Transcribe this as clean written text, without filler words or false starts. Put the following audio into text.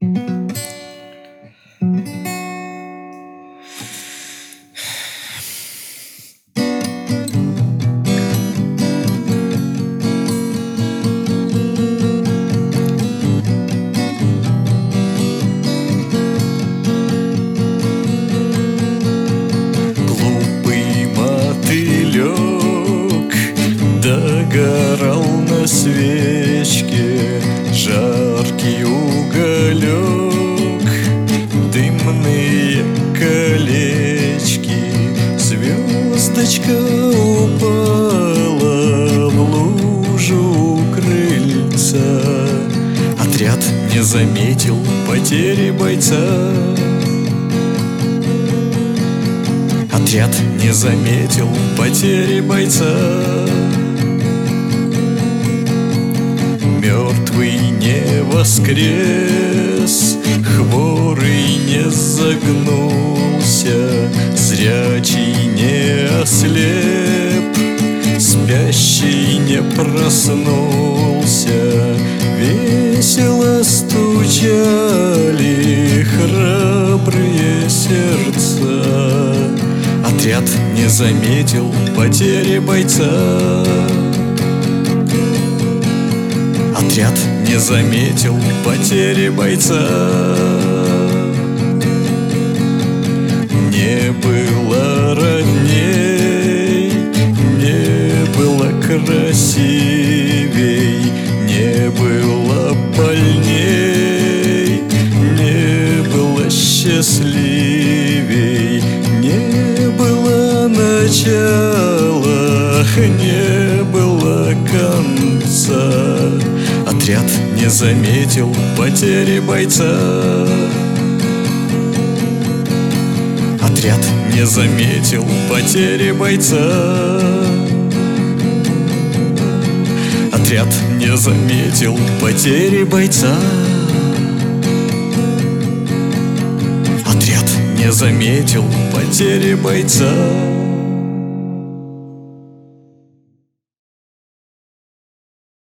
Догорал на свечке жаркий уголек, дымные колечки, звездочка упала в лужу у крыльца. Отряд не заметил потери бойца. Отряд не заметил потери бойца. Мертвый не воскрес, хворый не загнулся, зрячий не ослеп, спящий не проснулся. Весело стучали храбрые сердца. Отряд не заметил потери бойца. Отряд не заметил потери бойца. Не было родней, не было красивей, не было больней, не было счастливей, не было начала, не было конца. Отряд не заметил потери бойца. Отряд не заметил потери бойца. Отряд не заметил потери бойца. Отряд не заметил потери бойца.